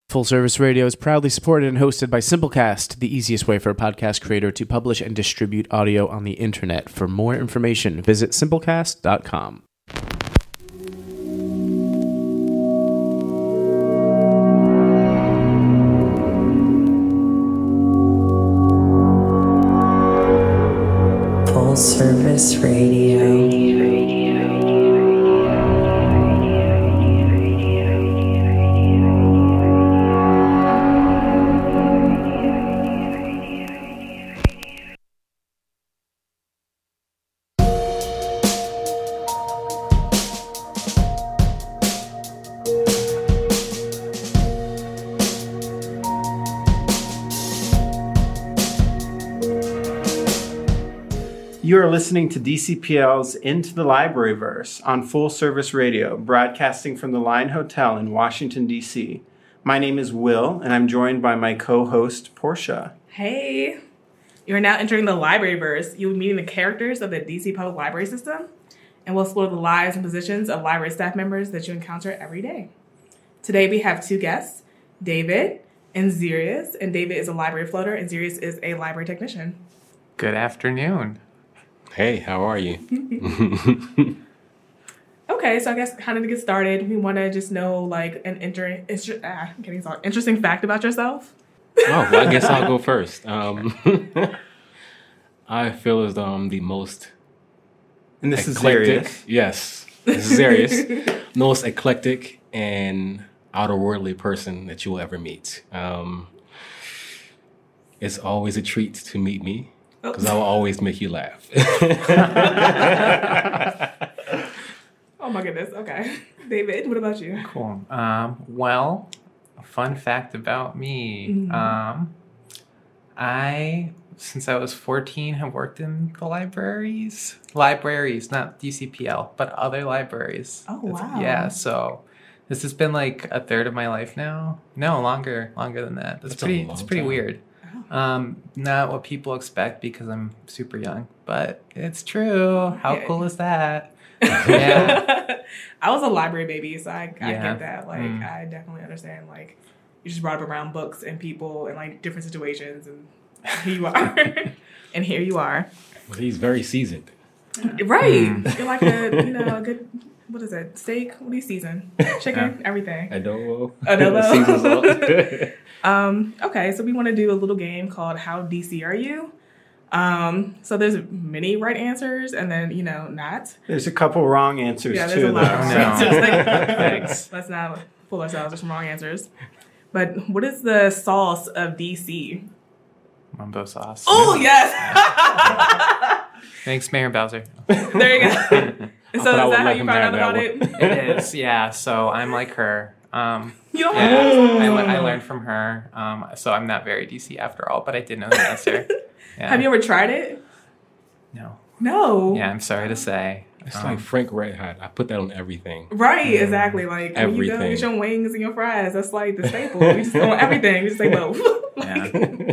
Full Service Radio is proudly supported and hosted by Simplecast, the easiest way for a podcast creator to publish and distribute audio on the internet. For more information, visit simplecast.com. Full Service Radio. You are listening to DCPL's Into the Libraryverse on Full Service Radio, broadcasting from the Line Hotel in Washington, D.C. My name is Will, and I'm joined by my co-host, Portia. Hey! You are now entering the Libraryverse. You'll be meeting the characters of the DC Public Library System, and we'll explore the lives and positions of library staff members that you encounter every day. Today we have two guests, David and Zirius, and David is a library floater, and Zirius is a library technician. Good afternoon. Hey, how are you? Okay, so I guess kind of to get started, we want to just know like an interesting fact about yourself. Oh, well, I guess I'll go first. I feel as though I'm the most And this eclectic. is Zirius. Yes, this is Zirius. Most eclectic and outer-worldly person that you will ever meet. It's always a treat to meet me. Because I will always make you laugh. Oh my goodness. Okay. David, what about you? Cool. Well, a fun fact about me. I, since I was 14, have worked in the libraries. Libraries, not DCPL, but other libraries. Oh, wow. Yeah, so this has been like a third of my life now. No, longer than that. It's pretty time. weird. Not what people expect because I'm super young, but it's true. How cool is that? Yeah. I was a library baby, so I Yeah. get that. Like, I definitely understand. Like, you just brought up around books and people and like different situations, and here you are. And here you are. Well, he's very seasoned. Right. You're like a good. What is it? Steak? What do you season? Chicken? Everything. Adobo. Adobo. Okay, so we want to do a little game called How DC Are You? So there's many right answers and then, not. There's a couple wrong answers, Yeah, there's too, a lot of wrong though. answers. Thanks. Let's not fool ourselves with some wrong answers. But what is the sauce of DC? Mumbo sauce. Oh, yes! Thanks, Mayor Bowser. There you go. And so I is would that how let you him found have out that about one. it? It is, yeah. So I'm like her. You don't I learned from her. So I'm not very DC after all, but I did know the answer. Yeah. Have you ever tried it? No. No. Yeah, I'm sorry to say. It's like Frank Red Hot. I put that on everything. Right, exactly. Like when you go Everything. get your wings and your fries, that's like the staple. We just on everything. We just say both. Yeah.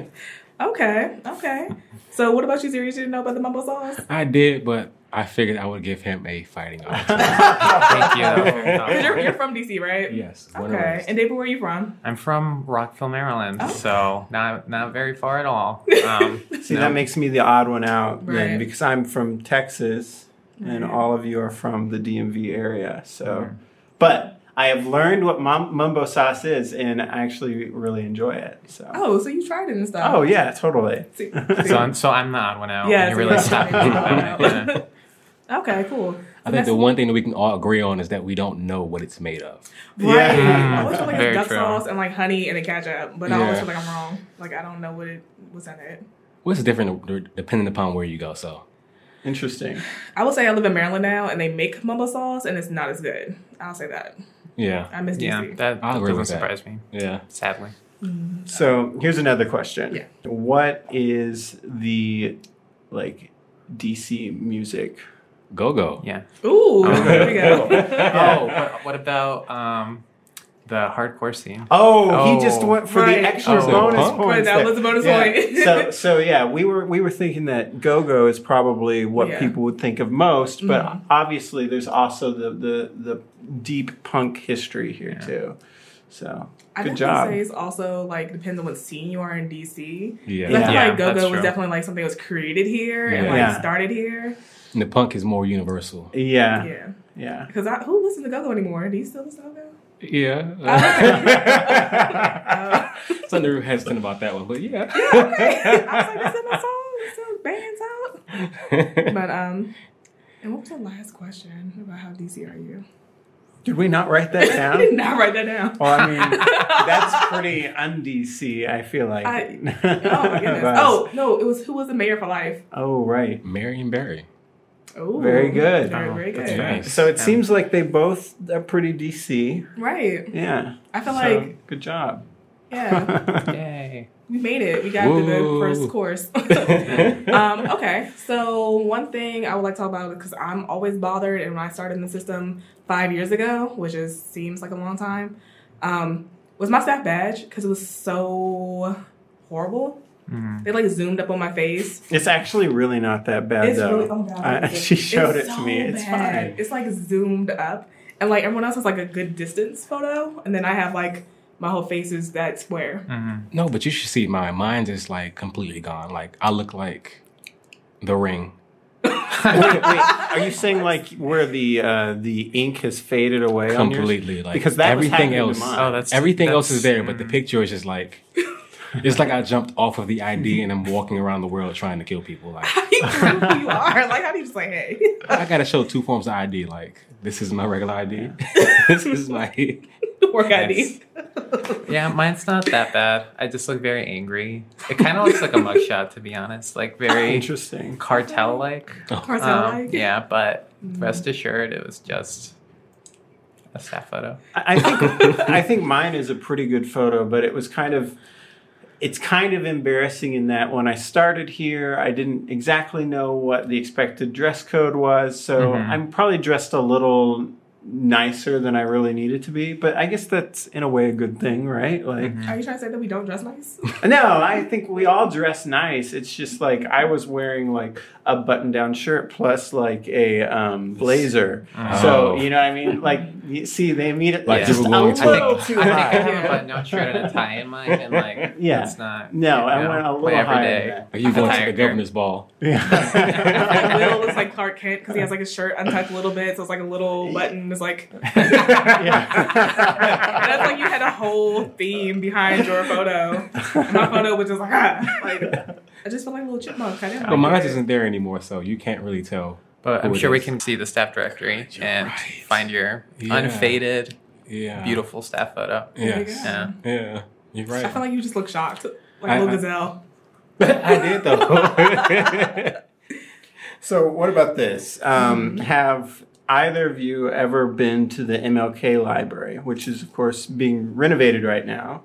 Okay. So what about you, Ziri? You didn't know about the mumbo sauce? I did, but I figured I would give him a fighting opportunity. Thank you. 'Cause you're from DC, right? Yes. Okay. And David, where are you from? I'm from Rockville, Maryland, so not very far at all. See, that makes me the odd one out then, Right. because I'm from Texas, and all of you are from the DMV area. So, But I have learned what mumbo sauce is, and I actually really enjoy it. So. Oh, so you tried it and stuff. Oh yeah, totally. See? So I'm the odd one out. Yeah, and you so really you're stopped the me. odd one out. Yeah. Okay, cool. I think the one thing that we can all agree on is that we don't know what it's made of. Right. Yeah. I always feel like Very it's duck true. sauce and like honey and a ketchup, but I always Yeah. feel like I'm wrong. Like I don't know what's in it. What's different depending upon where you go, so. Interesting. I will say I live in Maryland now, and they make mumbo sauce, and it's not as good. I'll say that. Yeah. I miss Yeah, DC. that I'll agree doesn't with that. surprise me, Yeah. sadly. So here's another question. Yeah. What is the DC music? Go-go. Yeah. Ooh, there you go. Oh, but what about the hardcore scene? Oh, he just went for Right. the extra Oh. bonus Punk? points. Right, that there. was a bonus Yeah. point. so yeah, we were thinking that go-go is probably what Yeah. people would think of most, but obviously there's also the deep punk history here too. So I good definitely job. say it's also like depends on what scene you are in DC. Yeah. 'Cause I feel Yeah, like that's go-go was true. definitely like something that was created here and like Yeah. started here. And the punk is more universal. Yeah. Yeah. Yeah. Because who listens to go-go anymore? Do you still listen to go-go? Yeah. Oh, So I'm a little hesitant about that one, but yeah. okay. I was like, that's in my song. It's still bands out. But and what was the last question about how DC are you? Did we not write that I down? did not write that down. Well, I mean, that's pretty un-DC, I feel like. Oh my goodness. Oh no, it was who was the mayor for life? Oh, right. Marion Barry. Oh, Very good. Very, very good. that's Nice. So it seems like they both are pretty DC. Right. Yeah. I feel So, like good job. yeah, Yay. we made it. We got through the Woo. first course. Okay, so one thing I would like to talk about because I'm always bothered, and when I started in the system 5 years ago, which seems like a long time, was my staff badge because it was so horrible. They like zoomed up on my face. It's actually really not that bad, It's though. really oh my God, She showed it's it to me. so It's bad. fine. It's like zoomed up, and like everyone else has like a good distance photo, and then I have like my whole face is that square. No, but you should see mine. Mine's is like completely gone. Like I look like The Ring. Wait, are you saying like where the ink has faded away on yours? Completely. Like Because that was everything happening else. to mine. Oh, that's Everything else is there, that's- but the picture is just like it's like I jumped off of the ID and I'm walking around the world trying to kill people. Like You prove who you are. Like how do you just say hey? I gotta show 2 forms of ID. Like this is my regular ID. This is my Work ID. Yeah, mine's not that bad. I just look very angry. It kind of looks like a mugshot, to be honest. Like very Interesting. cartel-like. Cartel-like. Yeah, but rest assured, it was just a staff photo. I think mine is a pretty good photo, but it's kind of embarrassing in that when I started here, I didn't exactly know what the expected dress code was, so I'm probably dressed a little nicer than I really needed to be, but I guess that's in a way a good thing, right? Like Are you trying to say that we don't dress nice? no, I think we all dress nice. It's just like I was wearing like a button-down shirt plus like a blazer. So, you know what I mean? Like, you see, they immediately Like just you a were going to- little I too think I high. have a button-down shirt and a tie in mine, and like, Yeah. that's not. No, I you know, went a my little higher everyday. than Are you going to attire the governor's ball? Yeah. Will looks like Clark Kent because he has like his shirt untucked a little bit, so it's like a little button. It's like that's like you had a whole theme behind your photo. And my photo was just like I just feel like a little chipmunk. I didn't But like mine it. isn't there anymore, so you can't really tell. But who I'm it sure we is. can see the staff directory and right. find your Yeah. unfaded, Yeah. beautiful staff photo. Yes. Yeah. Yeah. You're right. I feel like you just look shocked, like a little gazelle. I did though. So, what about this? Have either of you ever been to the MLK Library, which is, of course, being renovated right now?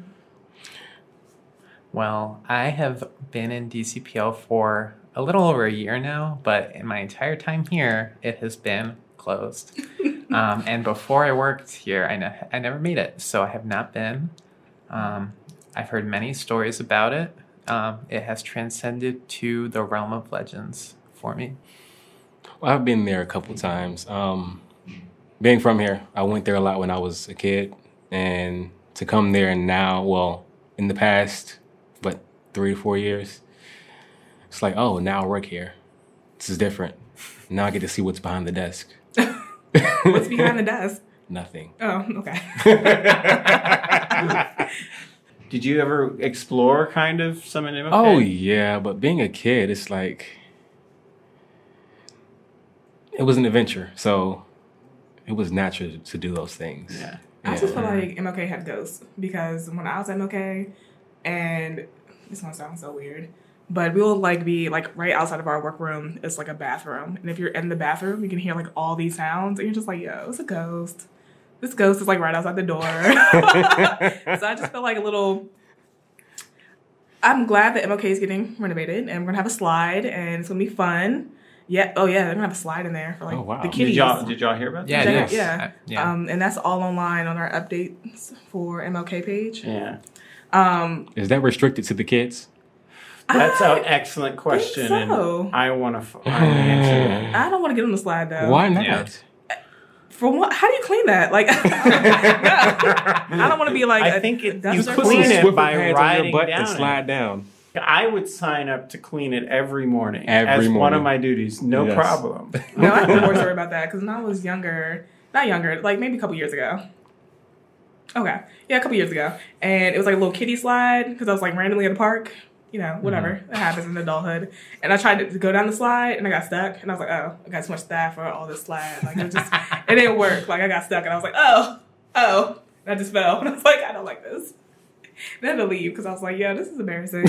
Well, I have been in DCPL for a little over a year now, but in my entire time here, it has been closed. And before I worked here, I never made it, so I have not been. I've heard many stories about it. It has transcended to the realm of legends for me. Well, I've been there a couple times. Being from here, I went there a lot when I was a kid, and to come there now, well, in the past, 3 to 4 years, it's like, oh, now I work here. This is different. Now I get to see what's behind the desk. What's behind the desk? Nothing. Oh, okay. Did you ever explore kind of some in MLK? Oh, yeah, but being a kid, it's like, it was an adventure, so it was natural to do those things. Yeah. I just feel like MLK had ghosts because when I was at MLK, and this one sounds so weird, but we'll like be like right outside of our workroom. It's like a bathroom, and if you're in the bathroom, you can hear like all these sounds, and you're just like, "Yo, it's a ghost." This ghost is like right outside the door. So I just feel like a little. I'm glad that MLK is getting renovated, and we're gonna have a slide, and it's gonna be fun. Yeah. Oh yeah, they're gonna have a slide in there for like Oh, wow. the Did kiddies. Did y'all hear about Yeah, that? yes. Yeah. Yeah. And that's all online on our updates for MLK page. Yeah. Is that restricted to the kids? That's an excellent question, so. and I want to find the answer. I don't want to get on the slide though. Why not? Yeah. For what? How do you clean that? Like, I don't want to be like. I think you dumpster clean fire. it Swiffer by pads on riding your butt down and it. slide down. I would sign up to clean it every morning Every as one morning. of my duties. No Yes. problem. No, I have a more story about that because when I was younger, not younger, like maybe a couple years ago. Okay, yeah, a couple years ago, and it was like a little kiddie slide because I was like randomly at a park. You know, whatever that happens in adulthood. And I tried to go down the slide and I got stuck. And I was like, oh, I got too much staff for all this slide. Like it didn't work. Like I got stuck and I was like, oh. And I just fell. And I was like, I don't like this. And I had to leave because I was like, yeah, this is embarrassing.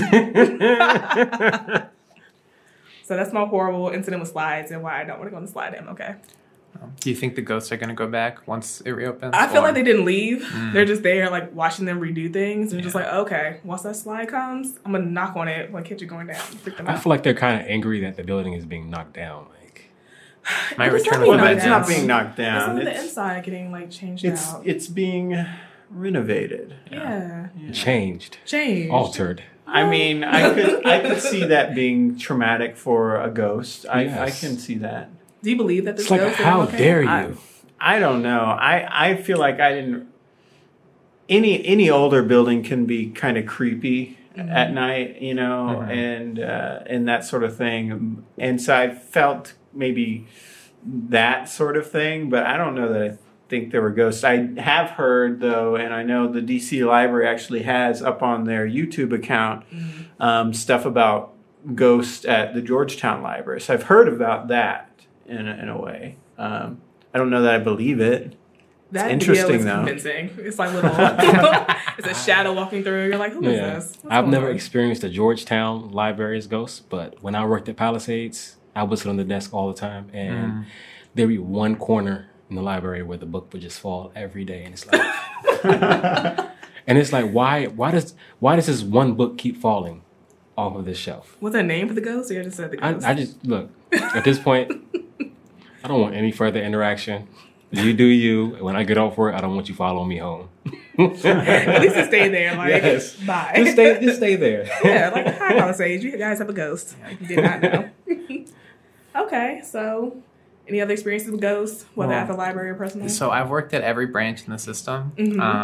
So that's my horrible incident with slides and why I don't want to go on the slide. Okay. Do you think the ghosts are going to go back once it reopens? I feel like they didn't leave. They're just there, like, watching them redo things. And just like, okay, once that slide comes, I'm going to knock on it when kids are going down. Freak them I out. feel like they're kind of angry that the building is being knocked down. Like, My But it's return not of Well, the being but Mac it's not down. being knocked It's down. only the inside getting, like, changed out. It's being renovated. Yeah. changed, Changed. altered. I mean, I could see that being traumatic for a ghost. I Yes. can see that. Do you believe that this It's like, ghost is how okay? dare you? I don't know. I feel like I didn't. Any older building can be kind of creepy at night, you know, and that sort of thing. And so I felt maybe that sort of thing, but I don't know that I think there were ghosts. I have heard though, and I know the DC Library actually has up on their YouTube account stuff about ghosts at the Georgetown Library. So I've heard about that in a way. I don't know that I believe it. That interesting, video is though. convincing. It's like little, it's a shadow walking through. You're like, who is Yeah, this? What's I've going never on? experienced a Georgetown Library's ghost, but when I worked at Palisades, I would sit on the desk all the time, and there'd be one corner in the library where the book would just fall every day, and it's like, and it's like, why does this one book keep falling off of this shelf? Was there a name for the ghost, or you just said the ghost? I just look at this point. I don't want any further interaction. You do you. When I get off work, I don't want you following me home. At least it stayed there. Like, Yes. bye. Just stay there. Yeah, like, hi, Palisades. You guys have a ghost. You did not know. Okay, so any other experiences with ghosts, whether at the library or personal? So I've worked at every branch in the system.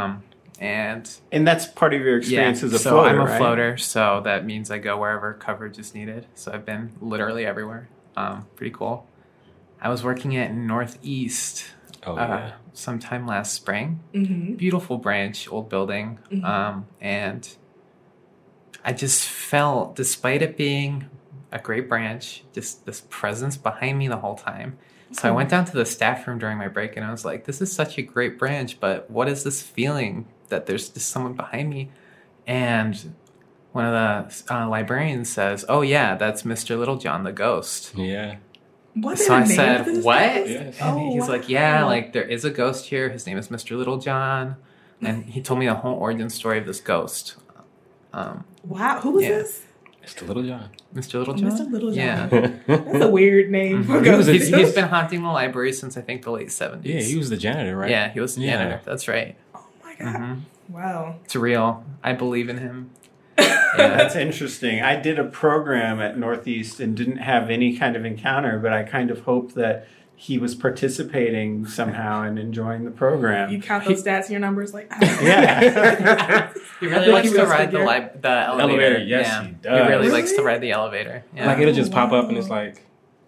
And And that's part of your experience as a so floater, I'm a right? floater, so that means I go wherever coverage is needed. So I've been literally everywhere. Pretty cool. I was working at Northeast sometime last spring. Beautiful branch, old building. And I just felt, despite it being a great branch, just this presence behind me the whole time. So I went down to the staff room during my break and I was like, this is such a great branch, but what is this feeling that there's just someone behind me? And one of the librarians says, oh yeah, that's Mr. Littlejohn, the ghost. Yeah. What So I name said, for this what? ghost? Yes. And Oh, he's wow. like, yeah, like there is a ghost here. His name is Mr. Littlejohn. And he told me the whole origin story of this ghost. Wow, who was Yeah. this? It's the Little John. Mr. Littlejohn? Mr. Littlejohn. Yeah. That's a weird name for a ghost. He's been haunting the library since I think the late 70s. Yeah, he was the janitor, right? Yeah, he was the Yeah. janitor. That's right. Oh my god. Wow. It's real. I believe in him. That's interesting. I did a program at Northeast and didn't have any kind of encounter, but I kind of hoped that he was participating somehow and enjoying the program. You count those stats in your numbers like, Yeah. He I really think likes he to was ride the the elevator. Elevator, yes, yeah. he does. really likes to Really? ride the elevator. Yeah. Like it'll just pop up and it's like,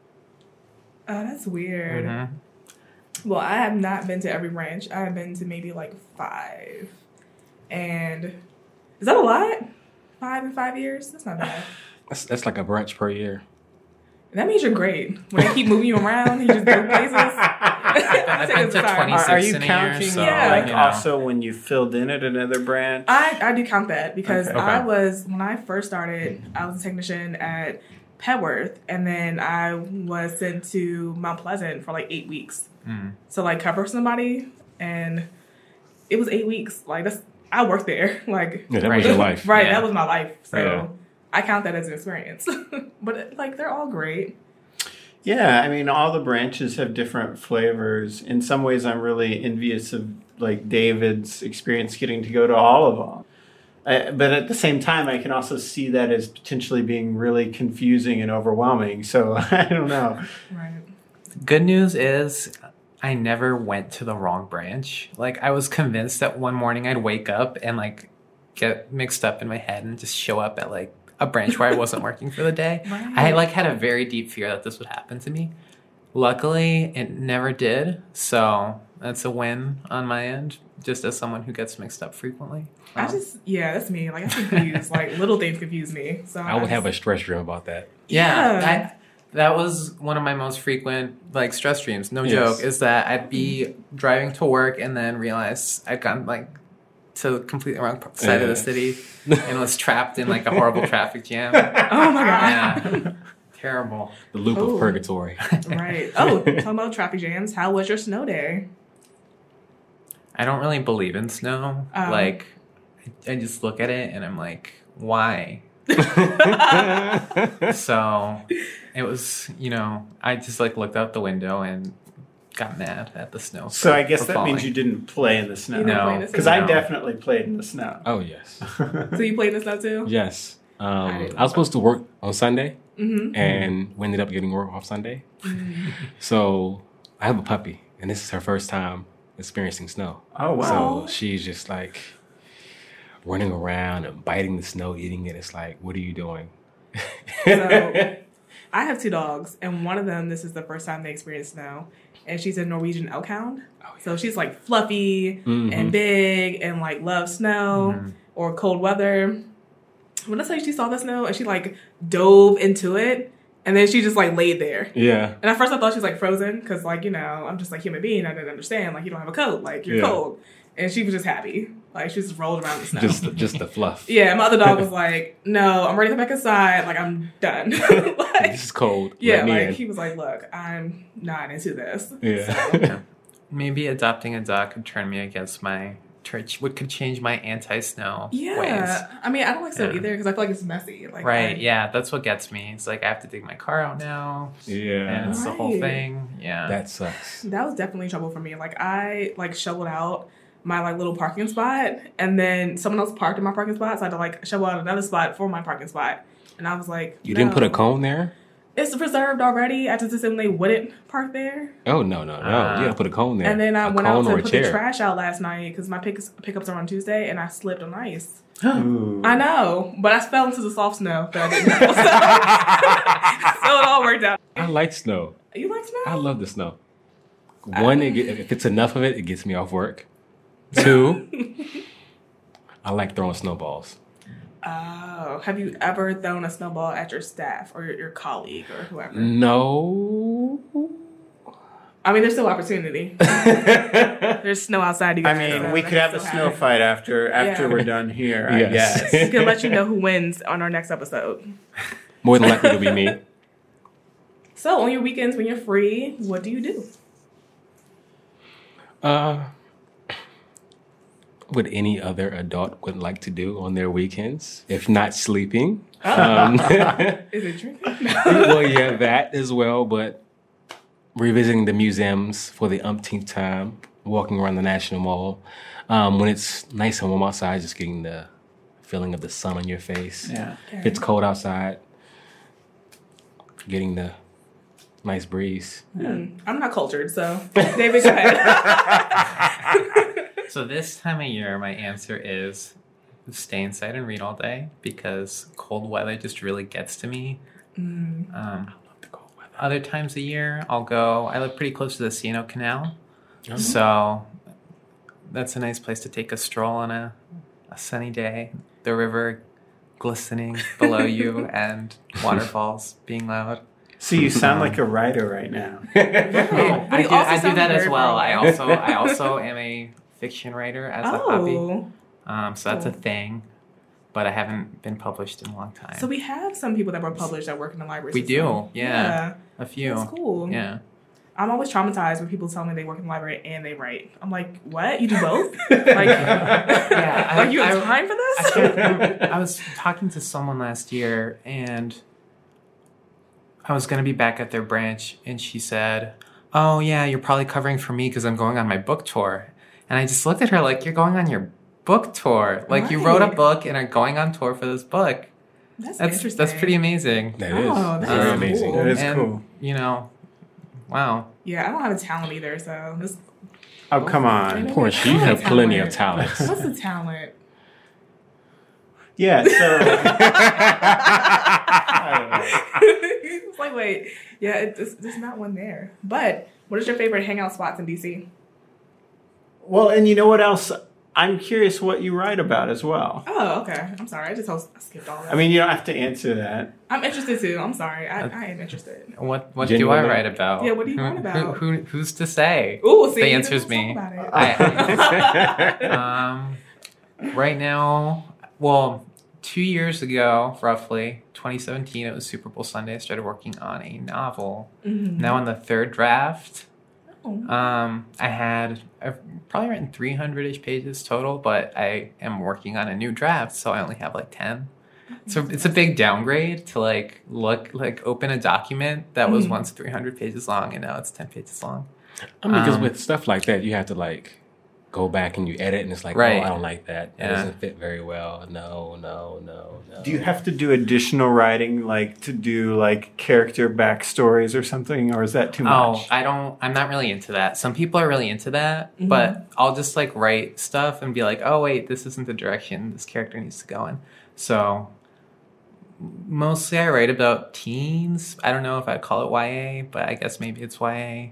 oh, that's weird. Mhm. Well, I have not been to every branch. I have been to maybe like 5. And is that a lot? 5 in 5 years? That's not bad. that's like a branch per year. That means you're great. When they keep moving you around, you just go places. I've been to 26 Are you in a counting year, so Yeah. like you know. also when you filled in at another branch? I do count that because Okay. when I first started, I was a technician at Petworth, and then I was sent to Mount Pleasant for like 8 weeks to like cover somebody, and it was 8 weeks. Like I worked there. Like Yeah, that was your life. right? Yeah. That was my life. So Yeah. I count that as an experience. But like they're all great. Yeah, I mean, all the branches have different flavors. In some ways, I'm really envious of like David's experience getting to go to all of them. But at the same time, I can also see that as potentially being really confusing and overwhelming. So I don't know. Right. Good news is I never went to the wrong branch. Like, I was convinced that one morning I'd wake up and, like, get mixed up in my head and just show up at, like, a branch where I wasn't working for the day. Right. I, like, had a very deep fear that this would happen to me. Luckily, it never did. So that's a win on my end, just as someone who gets mixed up frequently. That's me. Like, I'm confused. Like, little things confuse me. So I would have a stress dream about that. Yeah. That was one of my most frequent, like, stress dreams, no joke, is that I'd be driving to work and then realize I'd gone, like, to the completely wrong side of the city and was trapped in, like, a horrible traffic jam. Oh, my God. Yeah. Terrible. The loop of purgatory. Right. Oh, talking about traffic jams, how was your snow day? I don't really believe in snow. Like, I just look at it and I'm like, why? So it was, I just like looked out the window and got mad at the snow. So I guess for that falling. means you didn't play in the snow. You didn't play in the Because snow? I definitely played in the snow. Oh, yes. So you played this stuff too? Yes. I didn't was supposed to work on Sunday, Mm-hmm. and we ended up getting work off Sunday. So I have a puppy, and this is her first time experiencing snow. Oh, wow. So she's just like running around and biting the snow, eating it. It's like, what are you doing? So I have 2 dogs, and one of them, this is the first time they experience snow, and she's a Norwegian elk hound. Oh, yeah. So she's like fluffy Mhm. and big and like loves snow or cold weather. When I say she saw the snow and she like dove into it, and then she just like laid there. Yeah. And at first I thought she was like frozen because like, I'm just like human being. I didn't understand. Like, you don't have a coat. Like, you're Yeah. cold. And she was just happy. Like, she just rolled around in the snow. Just the fluff. Yeah, my other dog was like, no, I'm ready to come back inside. Like, I'm done. Like, This is cold. yeah, Let me like in. he was like, look, I'm not into this. Yeah. Maybe adopting a dog could turn me against my church. What could change my anti-snow Yeah. ways. I mean, I don't like snow Yeah. either because I feel like it's messy. Like, Right, yeah, that's what gets me. It's like I have to dig my car out now. Yeah. And it's the whole Right. thing. Yeah. That sucks. That was definitely trouble for me. Like, I like shoveled out my like little parking spot, and then someone else parked in my parking spot, so I had to like shovel out another spot for my parking spot. And I was like, You didn't put a no. cone there? It's reserved already. I just assumed they wouldn't park there. Oh, no. You gotta put a cone there. And then I a went out cone to or a put chair. the trash out last night because my pickups are on Tuesday, and I slipped on ice. Ooh. I know, but I fell into the soft snow that I didn't know. So it all worked out. I like snow. You like snow? I love the snow. One, if it's enough of it, it gets me off work. 2, I like throwing snowballs. Oh, have you ever thrown a snowball at your staff or your colleague or whoever? No. I mean, there's still opportunity. There's snow outside. You I can mean, throw, we that could have a still snow happen. fight after Yeah. we're done here, I Yes. guess. We can let you know who wins on our next episode. More than likely it'll be me. So, on your weekends when you're free, what do you do? What any other adult would like to do on their weekends, if not sleeping. Is it drinking? Well, yeah, that as well, but revisiting the museums for the umpteenth time, walking around the National Mall. When it's nice and warm outside, just getting the feeling of the sun on your face. Yeah. If it's cold outside, getting the nice breeze. I'm not cultured, so David, go ahead. So this time of year, my answer is stay inside and read all day because cold weather just really gets to me. I love the cold weather. Other times of year, I live pretty close to the C&O Canal. So that's a nice place to take a stroll on a sunny day. The river glistening below you and waterfalls being loud. So you sound like a writer right now. I you also do sound that as very well. far I away. also am a fiction writer as a hobby. Oh. So that's a Cool. thing, but I haven't been published in a long time. So we have some people that were published that work in the library We system. do, yeah. A few. That's cool. Yeah. I'm always traumatized when people tell me they work in the library and they write. I'm like, what? You do both? Like, Yeah, like you have time for this? I was talking to someone last year, and I was going to be back at their branch, and she said, oh, yeah, you're probably covering for me because I'm going on my book tour. And I just looked at her like, you're going on your book tour. Like, you wrote a Right. book and are going on tour for this book. That's That's interesting. pretty amazing. That is Oh, that's very cool. amazing. That is And, cool. Wow. Yeah, I don't have a talent either, so this. Oh, come on. Of course, you have plenty of talents. What's the talent? Yeah, so It's like, wait, yeah, there's not one there. But what is your favorite hangout spots in DC? well, and you know what else? I'm curious what you write about as well. Oh, okay. I'm sorry. I skipped all that. I mean, you don't have to answer that. I'm interested too. I'm sorry. I am interested. What do I Genuine. write about? Yeah, what do you write about? Who's to say? Ooh, see, the you answer's didn't me. talk about it. Right now, well, 2 years ago, roughly 2017, it was Super Bowl Sunday. I started working on a novel. Now on the third draft. I've probably written 300-ish pages total, but I am working on a new draft, so I only have like 10. So it's a big downgrade to open a document that was once 300 pages long and now it's 10 pages long. I mean, because with stuff like that, you have to like go back and you edit, and it's like, Right. oh, I don't like that. It Yeah. doesn't fit very well. No. Do you have to do additional writing, like to do like character backstories or something, or is that too much? I'm not really into that. Some people are really into that, but I'll just like write stuff and be like, oh wait, this isn't the direction this character needs to go in. So mostly I write about teens. I don't know if I'd call it YA, but I guess maybe it's YA.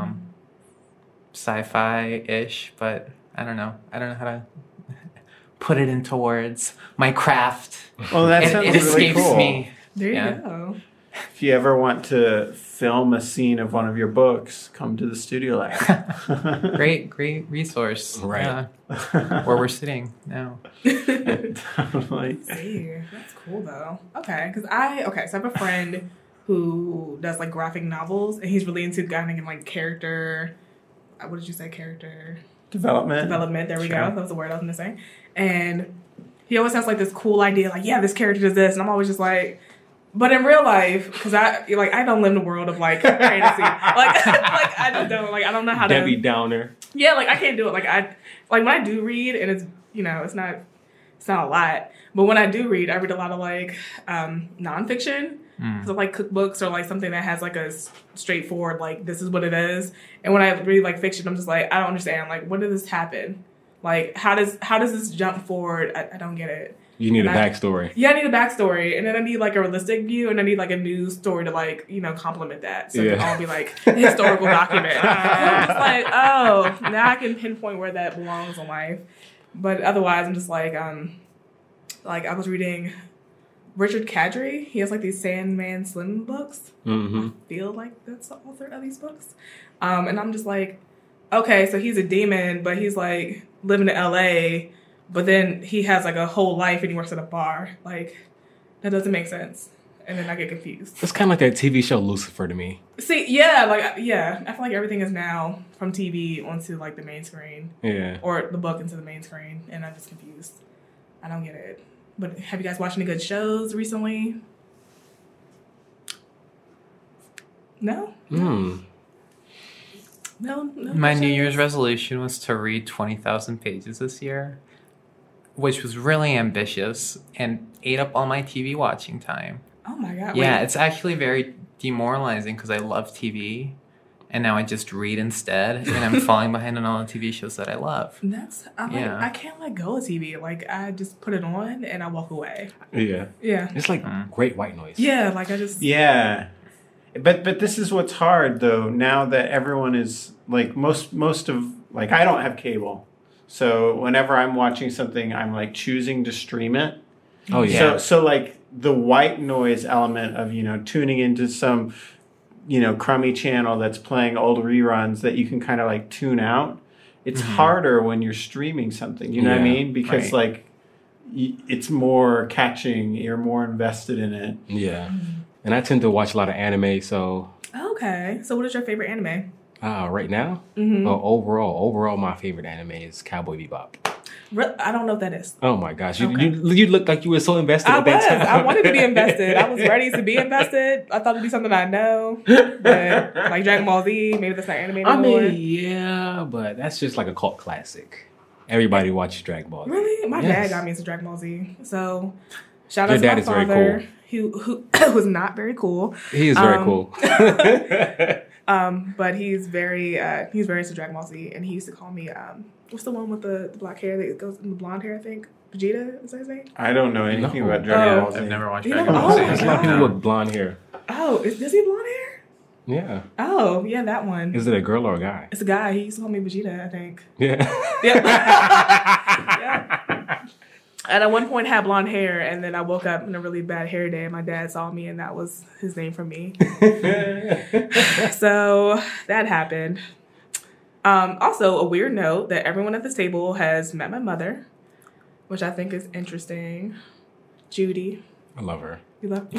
Sci-fi-ish, but I don't know. I don't know how to put it into words. My craft. Well, that it sounds really escapes cool. me. There you Yeah. go. If you ever want to film a scene of one of your books, come to the Studio Lab. Great resource. Right. Yeah. Where we're sitting now. Totally. See, that's cool though. Okay, so I have a friend who does like graphic novels, and he's really into getting like character. What did you say? Character Development. There we Sure. go. That was the word I was missing. And he always has like this cool idea, like, yeah, this character does this, and I'm always just like, but in real life, because I don't live in the world of like fantasy, like I just don't I don't know how Debbie to. Downer. Yeah, like I can't do it. Like when I do read, and it's it's not a lot, but when I do read, I read a lot of like nonfiction. So like cookbooks or like something that has like a straightforward like this is what it is. And when I read like fiction, I'm just like, I don't understand. Like, when did this happen? Like, how does this jump forward? I don't get it. You need And a backstory. Yeah, I need a backstory, and then I need like a realistic view, and I need like a news story to like complement that. So it can all be like a historical document. So I'm just like, oh, now I can pinpoint where that belongs in life. But otherwise, I'm just like I was reading Richard Kadrey. He has like these Sandman Slim books. I feel like that's the author of these books. And I'm just like, okay, so he's a demon, but he's like living in LA, but then he has like a whole life and he works at a bar. Like, that doesn't make sense. And then I get confused. It's kind of like that TV show Lucifer to me. See, yeah, I feel like everything is now from TV onto like the main screen. Yeah. Or the book into the main screen, and I'm just confused. I don't get it. But have you guys watched any good shows recently? No? No. My good New shows? Year's resolution was to read 20,000 pages this year, which was really ambitious and ate up all my TV watching time. Oh my god. Yeah, wait. it's actually very demoralizing because I love TV, and now I just read instead, and I'm falling behind on all the TV shows that I love. I can't let go of TV. Like, I just put it on and I walk away. Yeah. Yeah. It's like great white noise. Yeah, like I just... Yeah. But this is what's hard though, now that everyone is like most of like I don't have cable. So whenever I'm watching something, I'm like choosing to stream it. Oh yeah. So like the white noise element of, tuning into some, crummy channel that's playing old reruns that you can kind of like tune out. It's harder when you're streaming something, you know what I Yeah, mean? Because like it's more catching, you're more invested in it. Yeah. And I tend to watch a lot of anime, so Okay. So what is your favorite anime? right now, overall, my favorite anime is Cowboy Bebop. I don't know what that is. Oh my gosh, you looked like you were so invested at that time. I wanted to be invested. I was ready to be invested. I thought it'd be something I know. But like Dragon Ball Z, maybe that's not anime anymore. I mean, yeah, but that's just like a cult classic. Everybody watches Dragon Ball Z. Really? My Yes. dad got me into Dragon Ball Z. So shout Your out to dad my is very father, who was not very cool. He is very cool. But he's very into Dragon Ball Z, and he used to call me what's the one with the black hair that goes in the blonde hair? I think Vegeta is that his name? I don't know anything No. about Dragon Ball Z. I've never watched You Dragon know- Ball oh Z. my There's a lot of God. people with blonde hair. Oh, does he have blonde hair? Yeah. Oh, yeah, that one. Is it a girl or a guy? It's a guy. He used to call me Vegeta, I think. Yeah. Yeah. Yeah. And at one point had blonde hair, and then I woke up in a really bad hair day, and my dad saw me, and that was his name for me. So that happened. Also, a weird note that everyone at this table has met my mother, which I think is interesting. Judy. I love her. You love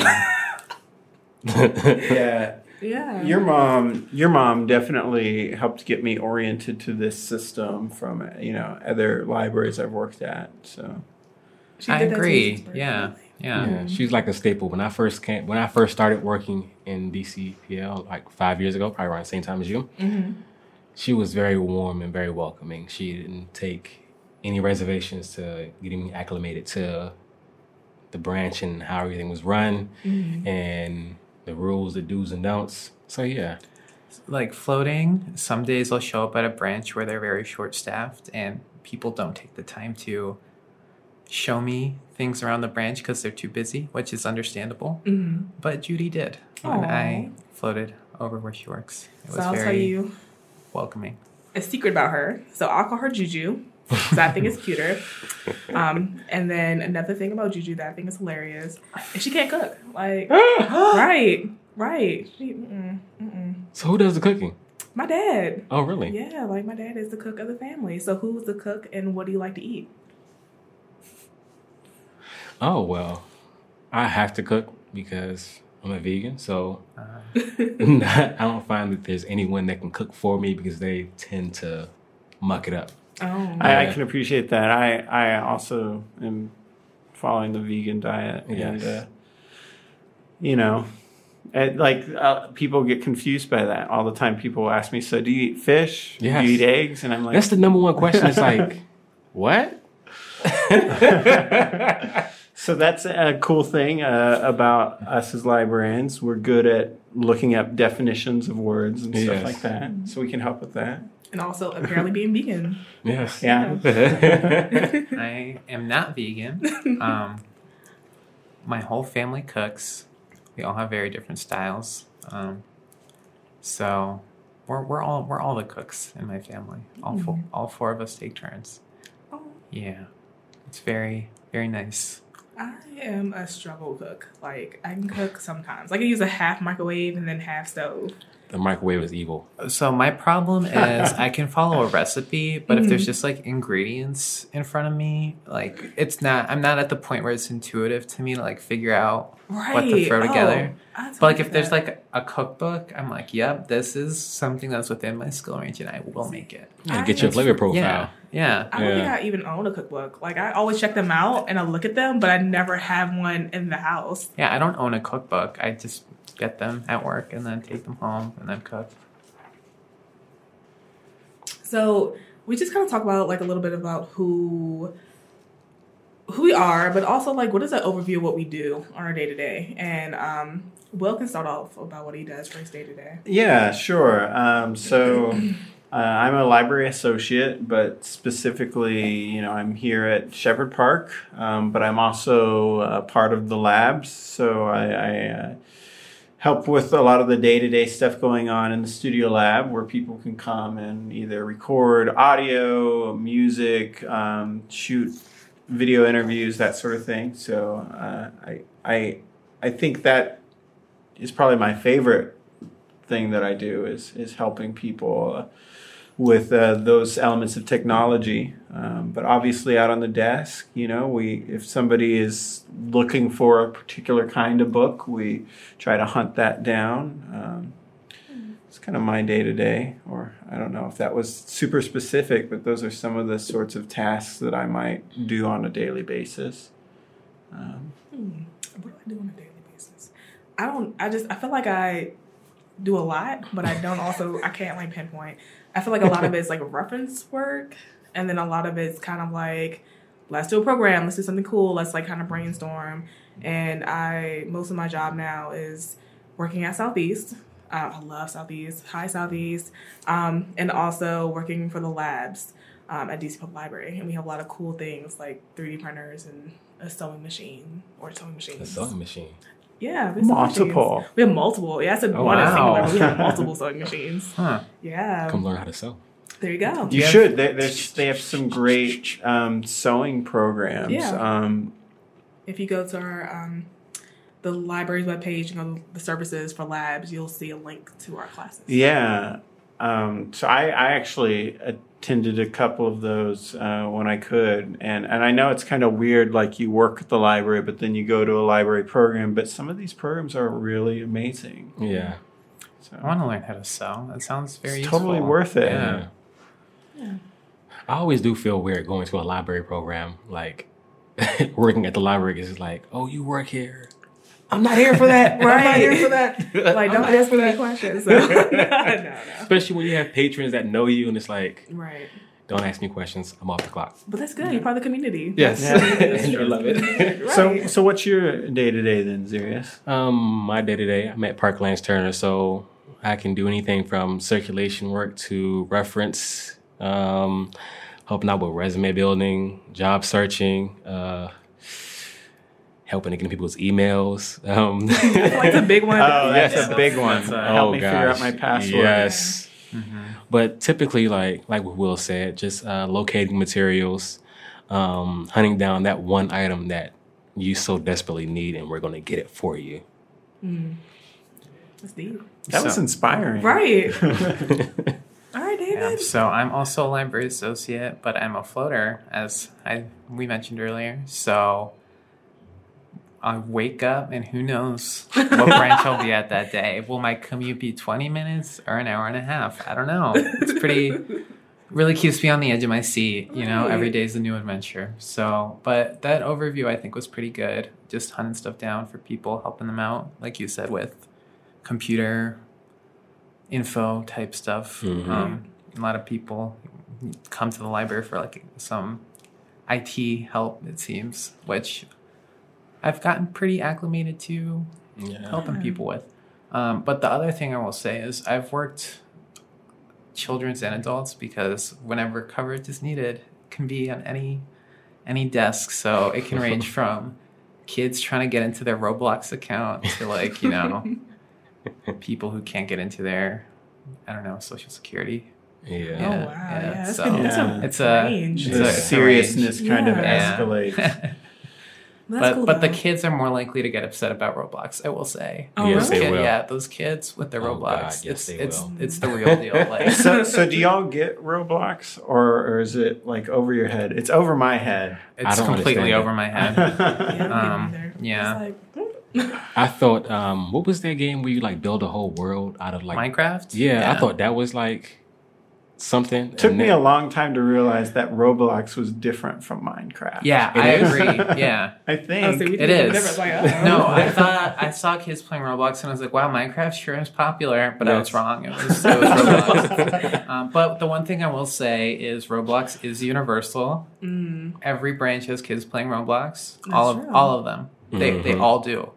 Yeah. Yeah. Your mom definitely helped get me oriented to this system from other libraries I've worked at. So She I did that to agree. his birthday. Yeah. Yeah, she's like a staple. When I first started working in DCPL like 5 years ago, probably around the same time as you, she was very warm and very welcoming. She didn't take any reservations to getting me acclimated to the branch and how everything was run and the rules, the do's and don'ts. So yeah. Like floating, some days I'll show up at a branch where they're very short-staffed and people don't take the time to show me things around the branch because they're too busy, which is understandable. But Judy did when I floated over where she works. It was So I'll tell very you welcoming. a secret about her. So I'll call her Juju. So I think it's cuter. And then another thing about Juju that I think is hilarious is she can't cook. Like, right. She, So who does the cooking? my dad. Oh, really? Yeah, like my dad is the cook of the family. So who's the cook and what do you like to eat? Oh, well, I have to cook because I'm a vegan. So I don't find that there's anyone that can cook for me because they tend to muck it up. Oh. I can appreciate that. I also am following the vegan diet, Yes. and people get confused by that all the time. People ask me, "So do you eat fish? Yes. Do you eat eggs?" And I'm like, That's the number one question. It's like, what? So that's a cool thing about us as librarians. We're good at looking up definitions of words and stuff Yes. like that, so we can help with that. And also apparently being vegan. Yes. Yeah. I am not vegan. My whole family cooks. We all have very different styles. So we're all the cooks in my family. All four of us take turns. Oh. Yeah, it's very, very nice. I am a struggle cook. Like, I can cook sometimes. I can use a half microwave and then half stove. The microwave is evil. So my problem is I can follow a recipe, but if there's just like ingredients in front of me, like I'm not at the point where it's intuitive to me to like figure out what to throw together. But like if there's like a cookbook, I'm like, yep, this is something that's within my skill range and I will make it. Yeah, get your flavor profile. Yeah. I don't think I even own a cookbook. Like, I always check them out and I look at them, but I never have one in the house. Yeah, I don't own a cookbook. I just get them at work and then take them home and then cook. So we just kind of talk about like a little bit about who we are, but also like what is an overview of what we do on our day to day. And Will can start off about what he does for his day to day. Yeah, sure. I'm a library associate, but specifically, I'm here at Shepherd Park, but I'm also part of the labs. So I help with a lot of the day-to-day stuff going on in the studio lab where people can come and either record audio, music, shoot video interviews, that sort of thing. So I think that is probably my favorite thing that I do is helping people with those elements of technology. But obviously out on the desk, if somebody is looking for a particular kind of book, we try to hunt that down. It's kind of my day-to-day, or I don't know if that was super specific, but those are some of the sorts of tasks that I might do on a daily basis. What do I do on a daily basis? I feel like I do a lot, but I can't like pinpoint. I feel like a lot of it is like reference work, and then a lot of it's kind of like, let's do a program, let's do something cool, let's like kind of brainstorm. And most of my job now is working at Southeast. I love Southeast, High Southeast, and also working for the labs at DC Public Library. And we have a lot of cool things like 3D printers and a sewing machine or sewing machines. A sewing machine. Yeah, we have Multiple. machines. We have multiple. Yeah, I said Oh, one is wow. singular, but we have multiple sewing machines. Huh. Yeah. Come learn how to sew. There you go. You should. They have some great sewing programs. Yeah. If you go to our the library's webpage and go to the services for labs, you'll see a link to our classes. Yeah. So I actually attended a couple of those when I could. And I know it's kind of weird, like you work at the library, but then you go to a library program. But some of these programs are really amazing. Yeah. So I want to learn how to sew. That sounds very it's useful. totally worth it. Yeah. I always do feel weird going to a library program, like working at the library is like, oh, you work here. I'm not here for that. Right. I'm not here for that. Like, don't ask me any questions. So. no. Especially when you have patrons that know you and it's like, Right. don't ask me questions. I'm off the clock. But that's good. You're part of the community. Yes. Yeah. And I love it. Right. So what's your day-to-day then, Zirius? My day-to-day, I'm at Parklands Turner, so I can do anything from circulation work to reference, helping out with resume building, job searching, helping to get people's emails. Like a big one. Oh, that's Yes. a big one. That's Help me figure out my password. Yes. But typically, like what Will said, just locating materials, hunting down that one item that you so desperately need, and we're going to get it for you. That's deep. That was So- inspiring. Right. All right, Yeah, David. so I'm also a library associate, but I'm a floater, as we mentioned earlier. So I wake up, and who knows what branch I'll be at that day. Will my commute be 20 minutes or an hour and a half? I don't know. It's really keeps me on the edge of my seat. You know, every day is a new adventure. So, but that overview I think was pretty good. Just hunting stuff down for people, helping them out, like you said, with computer info type stuff. A lot of people come to the library for like some IT help, it seems, which I've gotten pretty acclimated to helping people with. But the other thing I will say is I've worked children's and adults because whenever coverage is needed, it can be on any desk. So it can range from kids trying to get into their Roblox account to like, you know, people who can't get into their, I don't know, Social Security. Oh, wow. Yeah, that's so good. it's a range. The it's a seriousness kind of Yeah. escalates. That's cool, but the though. kids are more likely to get upset about Roblox, I will say. Oh, Yes, really? they will. Yeah, those kids with their Oh, Roblox. God, yes, they it's will. it's the real deal. Like So do y'all get Roblox or is it like over your head? It's over my head. it's don't completely understand over my head. Yeah, yeah. It's like, I thought, what was that game where you like build a whole world out of like Minecraft? Yeah, I thought that was like something. Took and me then- a long time to realize that Roblox was different from Minecraft. Yeah, It I is? agree. Yeah. I oh, think. see, we It think it's is. different. Like, uh-oh. No, I saw kids playing Roblox and I was like, wow, Minecraft sure is popular, but I was Yes. wrong. It was Roblox. But the one thing I will say is Roblox is universal. Every branch has kids playing Roblox. All true. of them. They all do.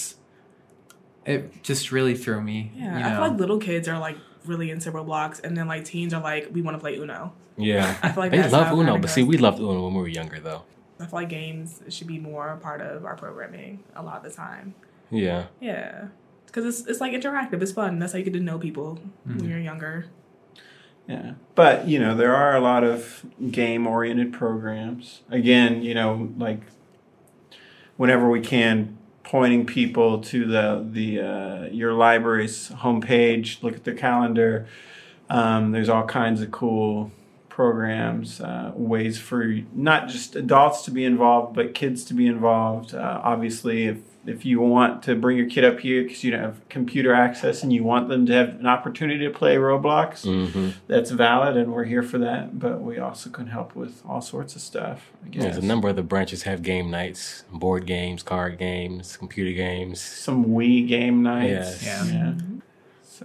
It just really threw me. Yeah, you I know? feel like little kids are like really into Roblox, and then like teens are like, we want to play Uno. Yeah, I feel like they that's love how it Uno, kinda but see, goes. we loved Uno when we were younger, though. I feel like games should be more a part of our programming a lot of the time. Yeah, Yeah, because it's like interactive. It's fun. That's how you get to know people when you're younger. Yeah. But, you know, there are a lot of game-oriented programs. Again, you know, like whenever we can, pointing people to the your library's homepage, look at the calendar. There's all kinds of cool programs, ways for not just adults to be involved, but kids to be involved. Obviously, if you want to bring your kid up here because you don't have computer access and you want them to have an opportunity to play Roblox, that's valid, and we're here for that. But we also can help with all sorts of stuff, I guess. there's a number of the branches have game nights, board games, card games, computer games. Some Wii game nights. Yes. Yeah. So.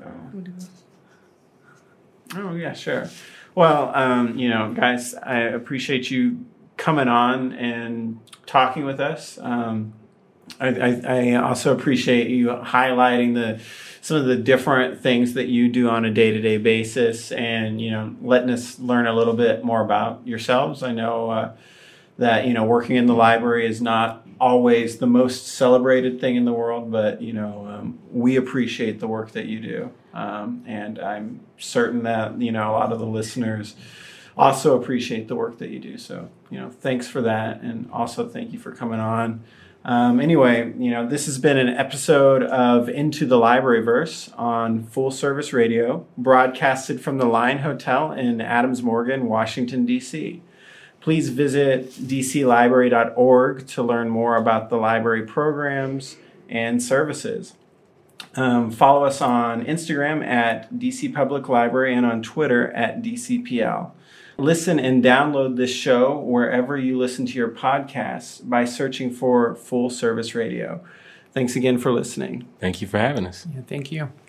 Oh, yeah, sure. Well, you know, guys, I appreciate you coming on and talking with us. I also appreciate you highlighting some of the different things that you do on a day-to-day basis, and letting us learn a little bit more about yourselves. I know that working in the library is not always the most celebrated thing in the world, but we appreciate the work that you do, and I'm certain that a lot of the listeners also appreciate the work that you do. So thanks for that, and also thank you for coming on. Anyway, this has been an episode of Into the Libraryverse on Full Service Radio, broadcasted from the Line Hotel in Adams Morgan, Washington, D.C. Please visit dclibrary.org to learn more about the library programs and services. Follow us on Instagram at DC Public Library and on Twitter at DCPL. Listen and download this show wherever you listen to your podcasts by searching for Full Service Radio. Thanks again for listening. Thank you for having us. Yeah, thank you.